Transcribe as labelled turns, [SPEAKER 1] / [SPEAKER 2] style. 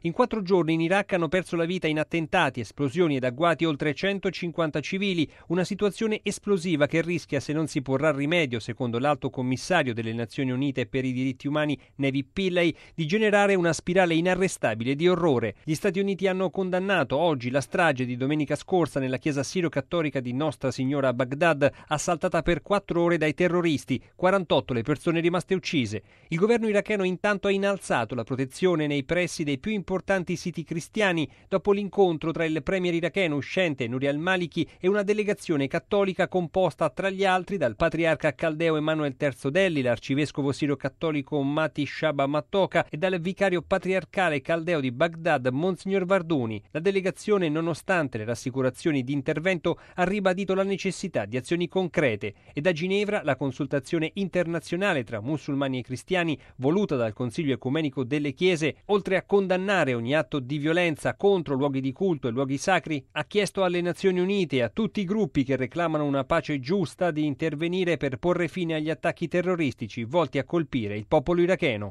[SPEAKER 1] In 4 giorni in Iraq hanno perso la vita in attentati, esplosioni ed agguati oltre 150 civili, una situazione esplosiva che rischia, se non si porrà rimedio, secondo l'Alto Commissario delle Nazioni Unite per i diritti umani Nevi Pillay, di generare una spirale inarrestabile di orrore. Gli Stati Uniti hanno condannato oggi la strage di domenica scorsa nella chiesa sirio-cattolica di Nostra Signora a Baghdad, assaltata per 4 ore dai terroristi, 48 le persone rimaste uccise. Il governo iracheno intanto ha innalzato la protezione nei pressi dei più importanti siti cristiani dopo l'incontro tra il premier iracheno uscente Nouri al-Maliki e una delegazione cattolica composta tra gli altri dal patriarca caldeo Emanuele III Delli, l'arcivescovo sirio-cattolico Mati Shaba Mattoka e dal vicario patriarcale caldeo di Baghdad Monsignor Varduni. La delegazione, nonostante le rassicurazioni di intervento, ha ribadito la necessità di azioni concrete e da Ginevra la consultazione internazionale tra musulmani e cristiani voluta dal Consiglio Ecumenico delle Chiese, oltre a condannare ogni atto di violenza contro luoghi di culto e luoghi sacri, ha chiesto alle Nazioni Unite e a tutti i gruppi che reclamano una pace giusta di intervenire per porre fine agli attacchi terroristici volti a colpire il popolo iracheno.